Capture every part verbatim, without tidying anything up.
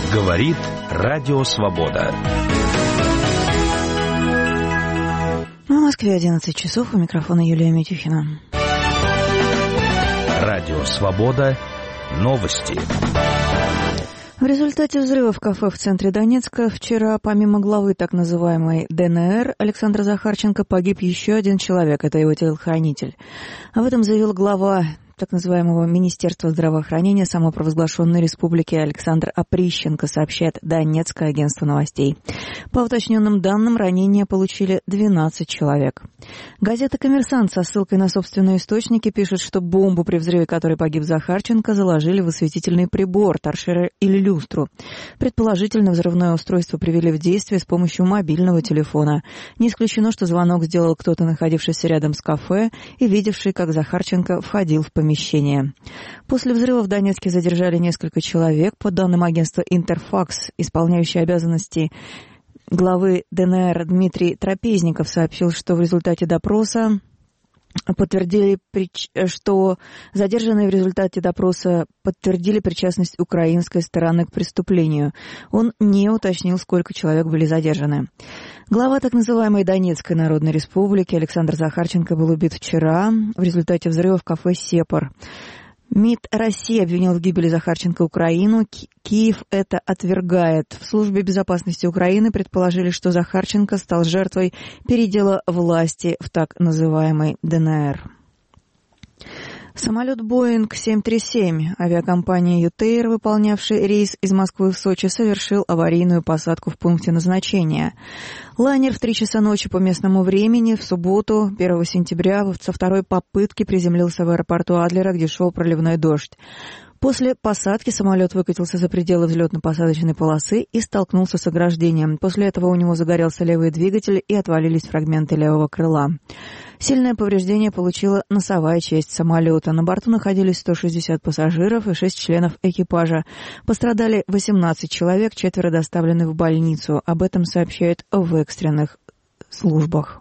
Говорит Радио Свобода. В Москве одиннадцать часов, у микрофона Юлия Митюхина. Радио Свобода. Новости. В результате взрыва в кафе в центре Донецка вчера, помимо главы так называемой ДНР Александра Захарченко, погиб еще один человек, это его телохранитель. Об этом заявил глава так называемого Министерства здравоохранения самопровозглашенной республики Александр Оприщенко, сообщает Донецкое агентство новостей. По уточненным данным, ранения получили двенадцать человек. Газета «Коммерсант» со ссылкой на собственные источники пишет, что бомбу, при взрыве которой погиб Захарченко, заложили в осветительный прибор, торшер или люстру. Предположительно, взрывное устройство привели в действие с помощью мобильного телефона. Не исключено, что звонок сделал кто-то, находившийся рядом с кафе и видевший, как Захарченко входил в помещение. После взрыва в Донецке задержали несколько человек. По данным агентства «Интерфакс», исполняющий обязанности главы ДНР Дмитрий Трапезников сообщил, что в результате допроса подтвердили, что задержанные в результате допроса подтвердили причастность украинской стороны к преступлению. Он не уточнил, сколько человек были задержаны. Глава так называемой Донецкой Народной Республики Александр Захарченко был убит вчера в результате взрыва в кафе «Сепар». МИД России обвинил в гибели Захарченко Украину. Киев это отвергает. В службе безопасности Украины предположили, что Захарченко стал жертвой передела власти в так называемой ДНР. Самолет Боинг семь тридцать семь авиакомпании «Ютейр», выполнявший рейс из Москвы в Сочи, совершил аварийную посадку в пункте назначения. Лайнер в три часа ночи по местному времени в субботу, первого сентября, со второй попытки приземлился в аэропорту Адлера, где шел проливной дождь. После посадки самолет выкатился за пределы взлетно-посадочной полосы и столкнулся с ограждением. После этого у него загорелся левый двигатель и отвалились фрагменты левого крыла. Сильное повреждение получила носовая часть самолета. На борту находились сто шестьдесят пассажиров и шесть членов экипажа. Пострадали восемнадцать человек, четверо доставлены в больницу. Об этом сообщают в экстренных службах.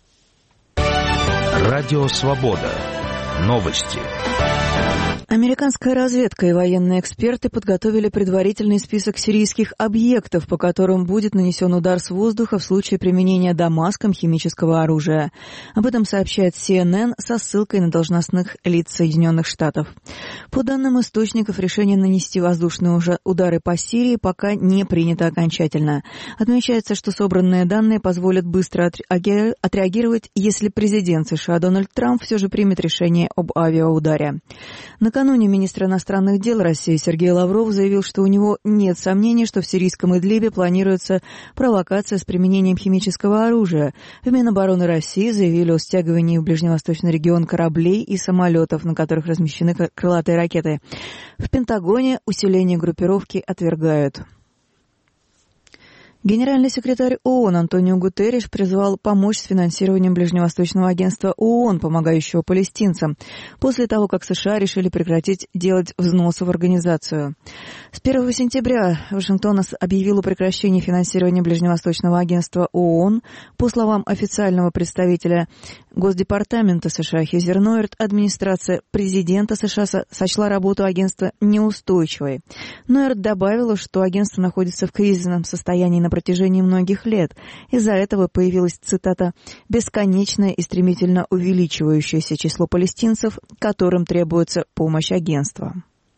Радио Свобода. Новости. Американская разведка и военные эксперты подготовили предварительный список сирийских объектов, по которым будет нанесен удар с воздуха в случае применения Дамаском химического оружия. Об этом сообщает си эн эн со ссылкой на должностных лиц Соединенных Штатов. По данным источников, решение нанести воздушные удары по Сирии пока не принято окончательно. Отмечается, что собранные данные позволят быстро отреагировать, если президент США Дональд Трамп все же примет решение об авиаударе. Накануне министр иностранных дел России Сергей Лавров заявил, что у него нет сомнений, что в сирийском Идлибе планируется провокация с применением химического оружия. В Минобороны России заявили о стягивании в ближневосточный регион кораблей и самолетов, на которых размещены крылатые ракеты. В Пентагоне усиление группировки отвергают. Генеральный секретарь ООН Антонио Гутерриш призвал помочь с финансированием Ближневосточного агентства ООН, помогающего палестинцам, после того, как США решили прекратить делать взносы в организацию. С первого сентября Вашингтон объявил о прекращении финансирования Ближневосточного агентства ООН. По словам официального представителя Госдепартамента США Хезер Нойерт, администрация президента США сочла работу агентства неустойчивой. Нойерт добавила, что агентство находится в кризисном состоянии на протяжении многих лет. Из-за этого появилась, цитата, «бесконечное и стремительно увеличивающееся число палестинцев, которым требуется помощь агентства».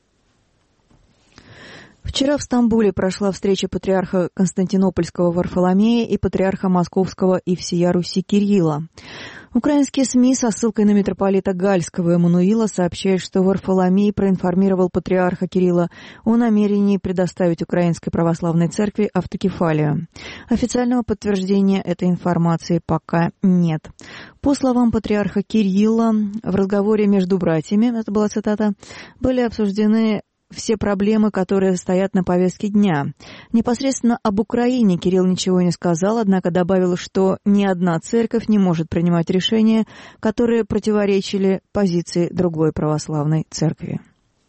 Вчера в Стамбуле прошла встреча патриарха Константинопольского Варфоломея и патриарха Московского и всея Руси Кирилла. Украинские СМИ со ссылкой на митрополита Гальского Эммануила сообщают, что Варфоломей проинформировал патриарха Кирилла о намерении предоставить Украинской Православной Церкви автокефалию. Официального подтверждения этой информации пока нет. По словам патриарха Кирилла, в разговоре между братьями, это была цитата, были обсуждены все проблемы, которые стоят на повестке дня. Непосредственно об Украине Кирилл ничего не сказал, однако добавил, что ни одна церковь не может принимать решения, которые противоречили позиции другой православной церкви.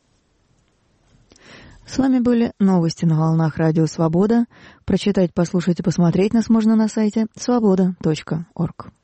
С вами были новости на волнах Радио Свобода. Прочитать, послушать и посмотреть нас можно на сайте свобода точка орг.